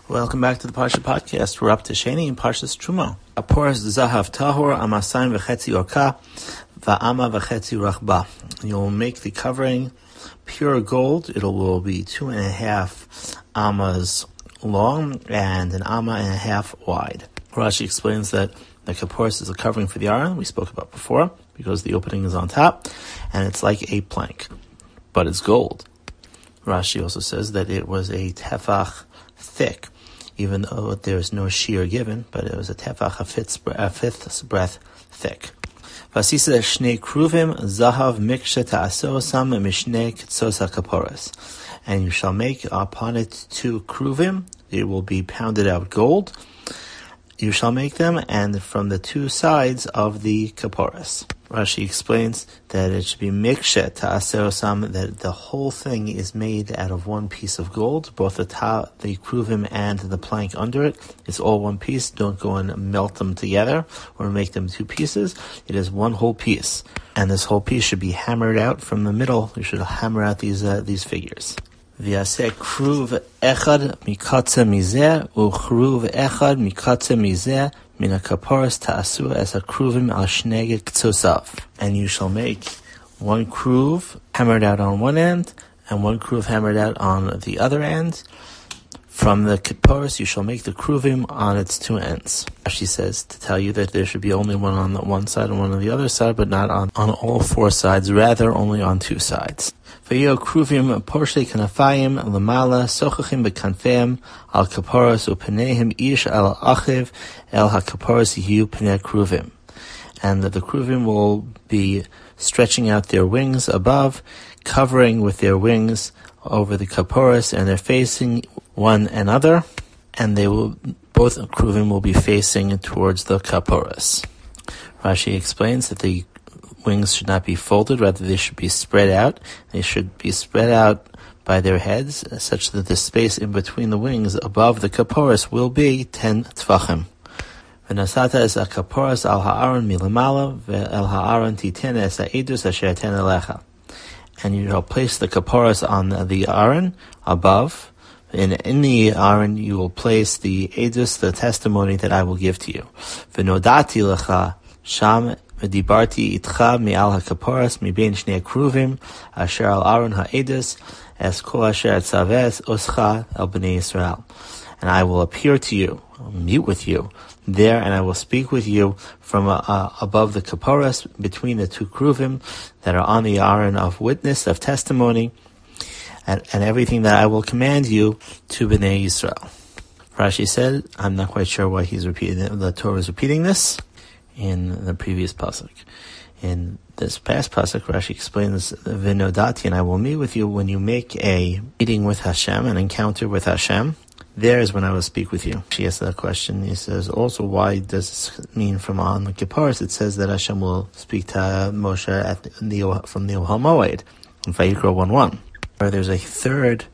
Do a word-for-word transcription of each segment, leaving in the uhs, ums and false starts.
Welcome back to the Parsha podcast. We're up to Sheni in Parshas Truma. Kaporas zahav tahor amasayim v'chetzi orka va'ama v'chetzi rachba. You'll make the covering pure gold. It will be two and a half amas long and an amma and a half wide. Rashi explains that the kaporas is a covering for the aron we spoke about before because the opening is on top and it's like a plank, but it's gold. Rashi also says that it was a tefach thick, even though there's no shear given, but it was a tefach, a fifth, a fifth breadth thick. Vasisa shnei kruvim zahav miksha ta'asosam mishnei kitzosa kaporas. And you shall make upon it two kruvim, it will be pounded out gold. You shall make them, and from the two sides of the kaporas. Rashi explains that it should be mikshet ta'asosam, that the whole thing is made out of one piece of gold, both the ta, the kruvim and the plank under it. It's all one piece. Don't go and melt them together or make them two pieces. It is one whole piece, and this whole piece should be hammered out from the middle. You should hammer out these uh, these figures. V'yaseh kruv echad mikatze mizeh uchruv echad mikatze mizeh mina kaporas ta'asu es kruvim al shnei ktzosav. And you shall make one kruv hammered out on one end and one kruv hammered out on the other end. From the kaporas you shall make the kruvim on its two ends. She says to tell you that there should be only one on the one side and one on the other side, but not on, on all four sides, rather only on two sides. V'yo kruvim porshe kanafayim lamala sochachim bekanfeim al kaporas upenehim ish al achiv el hakaporas yihu peneh kruvim. And that the kruvim will be stretching out their wings above, covering with their wings over the kaporas, and they're facing one another, and they will both kruvim will be facing towards the kaporas. Rashi explains that the wings should not be folded, rather they should be spread out. They should be spread out by their heads, such that the space in between the wings above the kaporas will be ten tfachim. V'nasata es kaporas al ha'aron milamala ve'el ha'aron titen es ha'edus asher ten elecha. And you shall place the kaporas on the aron above. In, in the aron you will place the edus, the testimony that I will give to you. V'nodati lecha sham v'dibarti itcha mi'al ha'kaporas mi'bein shnei kruvim asher al aron ha'edus es kol asher etzaves oscha el b'nei Yisrael. And I will appear to you, meet with you there, and I will speak with you from uh, uh, above the kaporas, between the two kruvim that are on the aron of witness, of testimony, and, and everything that I will command you to Bnei Yisrael. Rashi said, I'm not quite sure why he's repeating, the Torah is repeating this in the previous pasuk. In this past pasuk, Rashi explains, V'nodati, and I will meet with you when you make a meeting with Hashem, an encounter with Hashem. There is when I will speak with you. She asks that question. He says, also, why does this mean from on the Kipparis? It says that Hashem will speak to Moshe at the, from the Ohel Moed in Vayikra one one. There's a third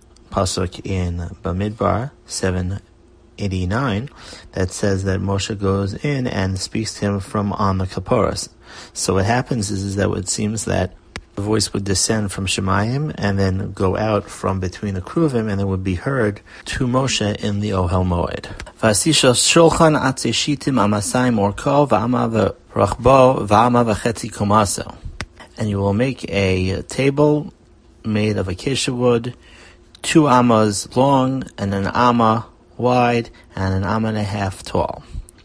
pasuk in Bamidbar seven eighty-nine that says that Moshe goes in and speaks to him from on the Kipparis. So what happens is, is that it seems that the voice would descend from Shemayim and then go out from between the kruvim, and it would be heard to Moshe in the Ohel Moed. Vasisha shulchan atzeshitim amasayim orko v'ama v'rachbo v'ama v'chetzi komaso. And you will make a table made of acacia wood, two amas long and an amma wide and an amma and a half tall.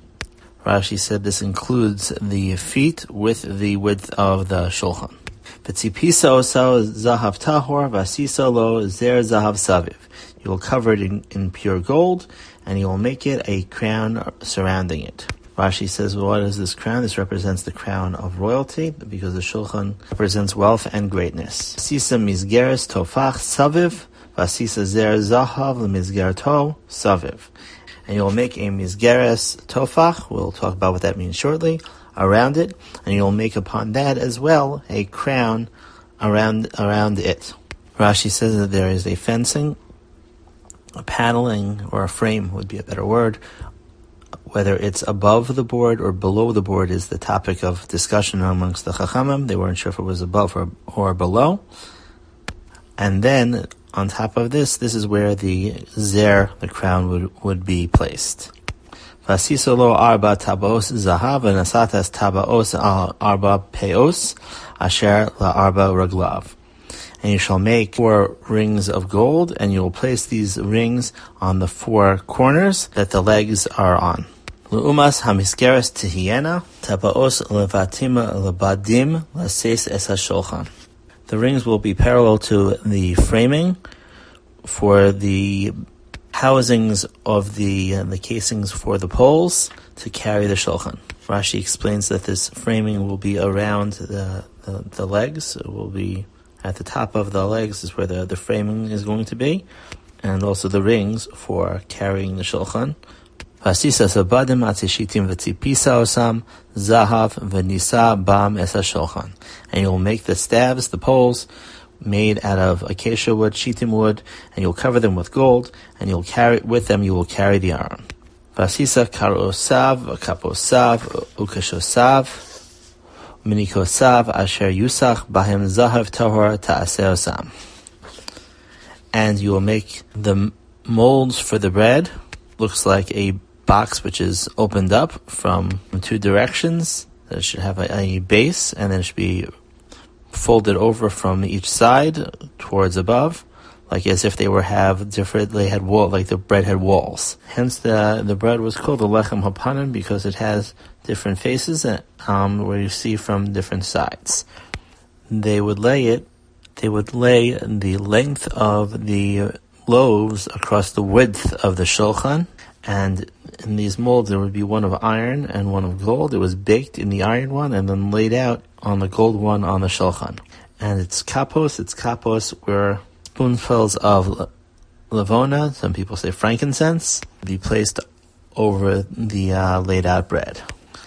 Rashi said this includes the feet with the width of the shulchan. V'tzipisa oso zahav tahor v'asisa lo zer zahav saviv. You will cover it in, in pure gold, and you will make it a crown surrounding it. Rashi says, well, what is this crown? This represents the crown of royalty, because the shulchan represents wealth and greatness. V'asisa mizgeres tofach saviv v'asisa zer zahav l'mizgerto saviv. And you will make a mizgeres tofach. We'll talk about what that means shortly. Around it, and you'll make upon that as well a crown around around it. Rashi says that there is a fencing, a paneling, or a frame would be a better word. Whether it's above the board or below the board is the topic of discussion amongst the Chachamim. They weren't sure if it was above or, or below. And then on top of this, this is where the zer, the crown, would, would be placed. V'asiso lo arba tabaos zahav v'nasatas tabaos al arba peos asher la arba raglav. And you shall make four rings of gold, and you will place these rings on the four corners that the legs are on. L'umas hamiskeres tihiena tabaos levatima lebadim laseis es hashulchan. The rings will be parallel to the framing for the housings of the uh, the casings for the poles to carry the shulchan. Rashi explains that this framing will be around the, the, the legs. It will be at the top of the legs is where the, the framing is going to be, and also the rings for carrying the shulchan. Vasisa sabadim atishitim v'tzipisa osam zahav v'nisa bam es shulchan. And you'll make the staves, the poles, made out of acacia wood, shittim wood, and you'll cover them with gold, and you'll carry with them. You will carry the aron. Vasisa karosav kaposav ukashosav. Minikosav asher yusach bahem zahav tahor ta'aseosam. And you will make the molds for the bread. Looks like a box which is opened up from two directions. That should have a, a base, and then it should be folded over from each side towards above, like as if they were have different. They had wall, like the bread had walls. Hence, the the bread was called the lechem hapanim because it has different faces, um, where you see from different sides. They would lay it. They would lay the length of the loaves across the width of the shulchan, and in these molds there would be one of iron and one of gold. It was baked in the iron one and then laid out on the gold one on the shulchan. And it's kapos. It's kapos where spoonfuls of lavona, some people say frankincense, be placed over the uh, laid out bread.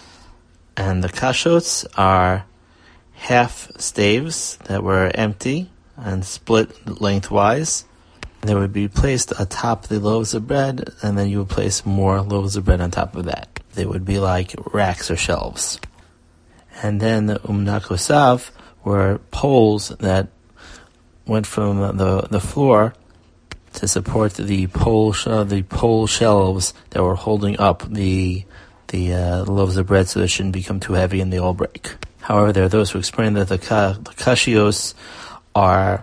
And the kashots are half staves that were empty and split lengthwise. They would be placed atop the loaves of bread, and then you would place more loaves of bread on top of that. They would be like racks or shelves. And then the umnakosav were poles that went from the the floor to support the pole sh- the pole shelves that were holding up the the uh, loaves of bread, so they shouldn't become too heavy and they all break. However, there are those who explain that the, ka- the kashios are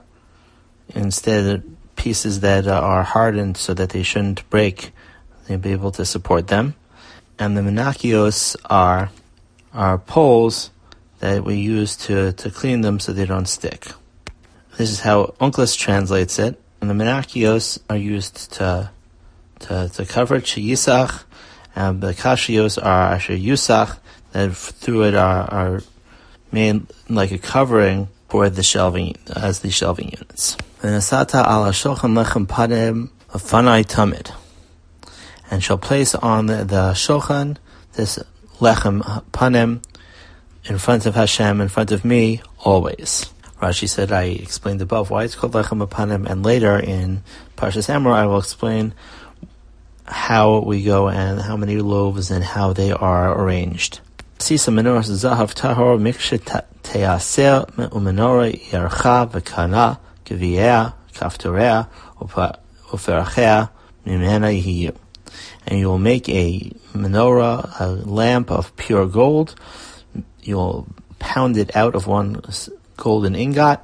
instead pieces that are hardened so that they shouldn't break. They'll be able to support them. And the menakios are are poles that we use to, to clean them so they don't stick. This is how Onkelos translates it. And the menakios are used to to, to cover chiyisach, and the kashios are asher yusach, that through it are, are made like a covering for the shelving, as the shelving units. V'nasata ala shulchan lechem panim afanai tamid, and shall place on the, the shulchan this lechem panim in front of Hashem, in front of me, always. Rashi said, I explained above why it's called lechem panim, and later in Parshas Emor I will explain how we go and how many loaves and how they are arranged. Sisa menorah zahav tahor mikshet teaser umenorah yarcha v'kana geviyah kaftorea uferachea mimena yihiyu. And you will make a menorah, a lamp of pure gold. You will pound it out of one golden ingot.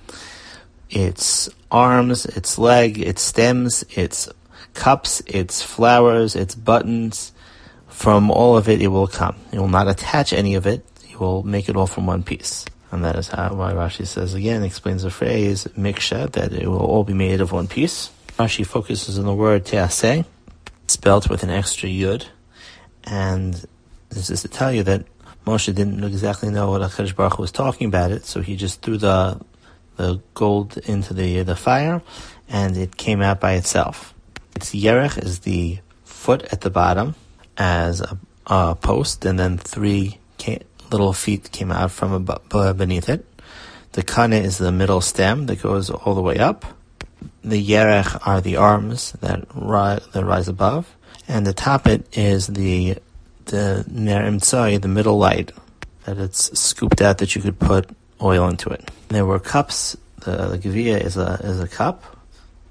Its arms, its leg, its stems, its cups, its flowers, its buttons, from all of it it will come. You will not attach any of it. You will make it all from one piece. And that is how why Rashi says again, explains the phrase miksha, that it will all be made of one piece. Rashi focuses on the word teaseh, spelled with an extra yud, and this is to tell you that Moshe didn't exactly know what HaKadosh Baruch Hu was talking about it, so he just threw the the gold into the the fire, and it came out by itself. Its yerech is the foot at the bottom as a, a post, and then three came, little feet came out from above, beneath it. The kana is the middle stem that goes all the way up. The yerech are the arms that rise, that rise above, and atop it is the the ner imtzai, the middle light, that it's scooped out that you could put oil into it. There were cups. The, the geviyah is a is a cup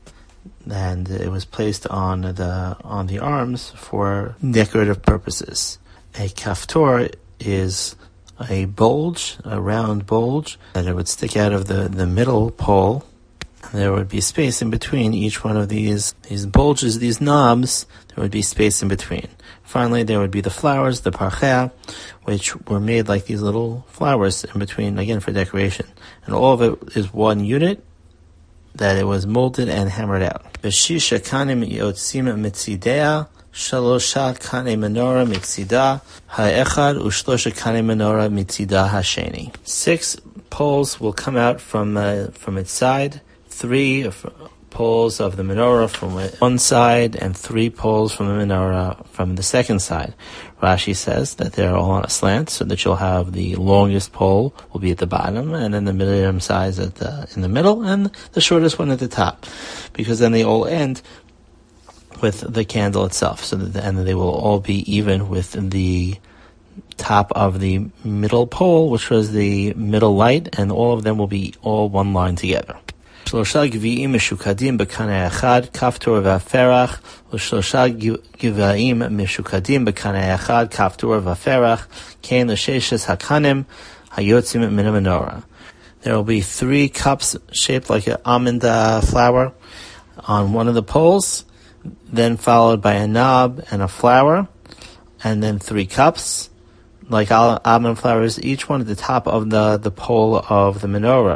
and it was placed on the on the arms for decorative purposes. A kaftor is a bulge, a round bulge, that it would stick out of the, the middle pole. And there would be space in between each one of these these bulges, these knobs. There would be space in between. Finally, there would be the flowers, the parchea, which were made like these little flowers in between, again, for decoration. And all of it is one unit that it was molded and hammered out. B'shisha kanim yotzim mitzidea, shalosha kane menorah mitzida ha'echad u'shlosha kane menorah mitzida ha'sheni. Six poles will come out from uh, from its side. Three poles of the menorah from one side and three poles from the menorah from the second side. Rashi says that they're all on a slant, so that you'll have the longest pole will be at the bottom, and then the medium size at the in the middle, and the shortest one at the top, because then they all end with the candle itself. So that the, and they will all be even with the top of the middle pole, which was the middle light, and all of them will be all one line together. שלושה גביעים משוקדים בקנה אחד, כפתור והפרח, ושלושה גביעים משוקדים בקנה אחד, כפתור והפרח, כן לששת הקנים היוצאים מן המנורה. There will be three cups shaped like an almond uh, flower on one of the poles, then followed by a knob and a flower, and then three cups like almond flowers, each one at the top of the, the pole of the menorah.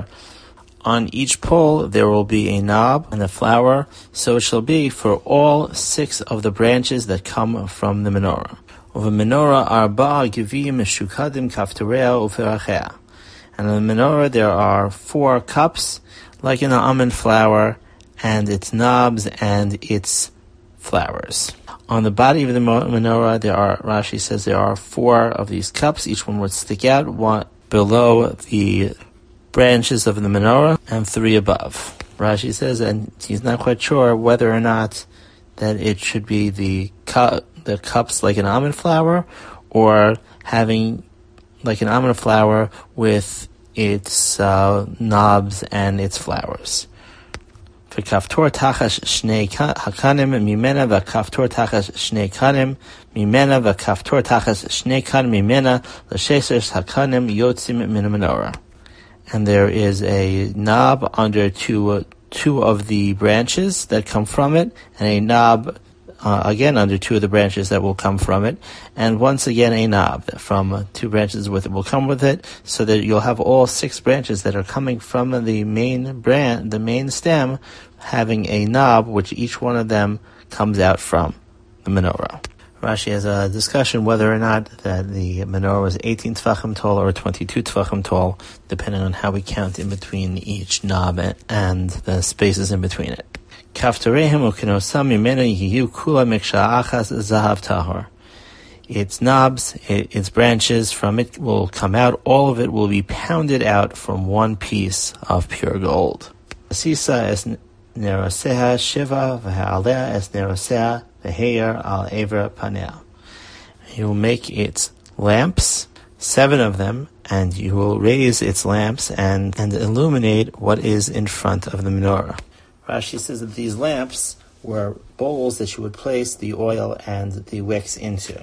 On each pole there will be a knob and a flower, so it shall be for all six of the branches that come from the menorah. Over menorah arba givim meshukadim kaftorea uferachea. And in the menorah there are four cups, like an almond flower, and its knobs and its flowers. On the body of the menorah there are, Rashi says, there are four of these cups. Each one would stick out, one below the branches of the menorah and three above. Rashi says, and he's not quite sure whether or not that it should be the cu- the cups like an almond flower, or having like an almond flower with its uh, knobs and its flowers. For kaftor tachash shnei hakanim mimena v'kaftor tachash shnei kanim mimena v'kaftor tachash shnei kanim mimena l'shesesh hakanim yotzim min menorah. And there is a knob under two uh, two of the branches that come from it, and a knob uh, again under two of the branches that will come from it, and once again a knob from uh, two branches with it will come with it, so that you'll have all six branches that are coming from the main brand, the main stem, having a knob which each one of them comes out from the menorah. Rashi has a discussion whether or not that the menorah was eighteen tefachim tall or twenty-two tefachim tall, depending on how we count in between each knob and the spaces in between it. Kaftorehim ukenosam mimena yiyu kula miksha achas zahav tahor. Its knobs, its branches from it will come out. All of it will be pounded out from one piece of pure gold. Sisa es neroseha shiva v'ha'alea es neroseha v'heir al evra panel. You will make its lamps, seven of them, and you will raise its lamps and, and illuminate what is in front of the menorah. Rashi says that these lamps were bowls that you would place the oil and the wicks into.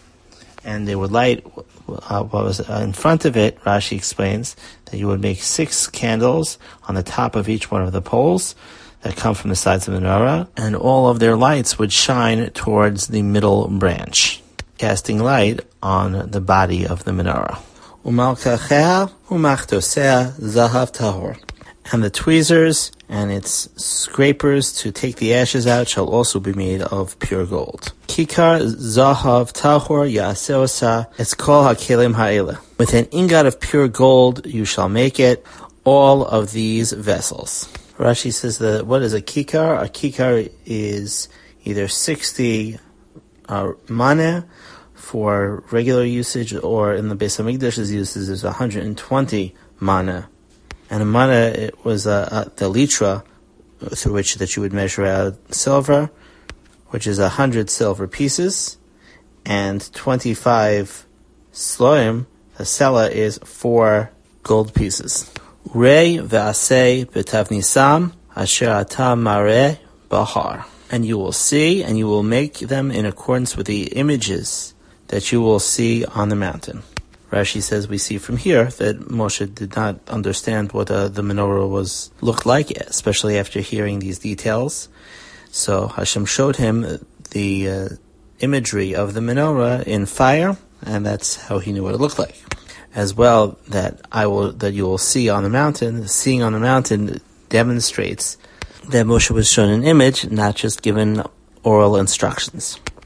And they would light uh, what was in front of it. Rashi explains that you would make six candles on the top of each one of the poles that come from the sides of the menorah, and all of their lights would shine towards the middle branch, casting light on the body of the menorah. Umalkachea umachtosea zahav tahor. And the tweezers and its scrapers to take the ashes out shall also be made of pure gold. Kikar zahav tahor ya'aseosa es kol hakelim ha'ela. With an ingot of pure gold you shall make it, all of these vessels. Rashi says that what is a kikar? A kikar is either sixty uh, maneh for regular usage, or in the Beis Hamikdash's uses is one hundred twenty maneh. And a maneh, it was uh, uh, the litra through which that you would measure out silver, which is one hundred silver pieces, and twenty-five sloim, the sela, is four gold pieces. Rei ve'asei b'tavnisam asher ata mareh bahar. And you will see, and you will make them in accordance with the images that you will see on the mountain. Rashi says we see from here that Moshe did not understand what uh, the menorah was looked like, especially after hearing these details. So Hashem showed him the uh, imagery of the menorah in fire, and that's how he knew what it looked like. As well, that I will that you will see on the mountain. Seeing on the mountain demonstrates that Moshe was shown an image, not just given oral instructions.